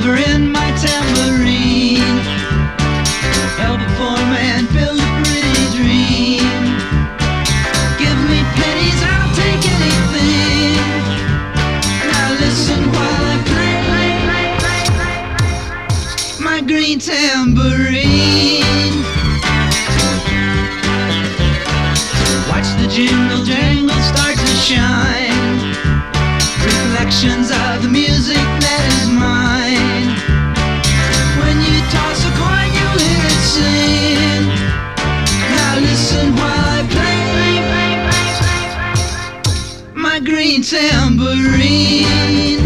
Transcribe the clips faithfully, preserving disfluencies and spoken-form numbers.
silver in my tambourine. Help a poor man build a pretty dream. Give me pennies, I'll take anything. Now listen while I play my green tambourine. Watch the jingle jangle start to shine. Reflections of the music that is mine. When you toss a coin, you hear it sing. Now listen while I play my green tambourine.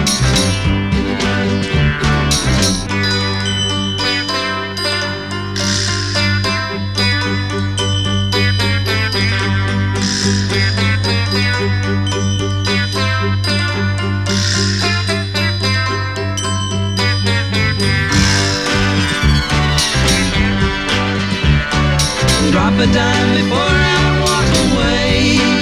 Drop a dime before I walk away.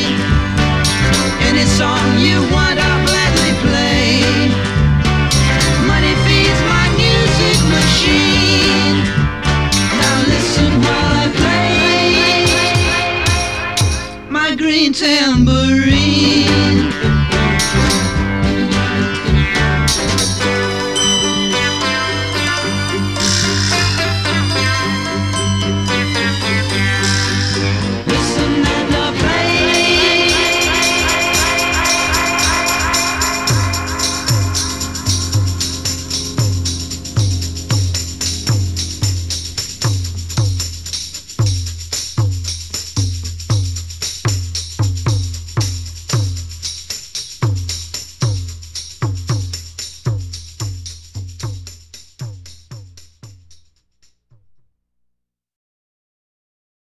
Any song you want, I'll gladly play. Money feeds my music machine. Now listen while I play my green tambourine.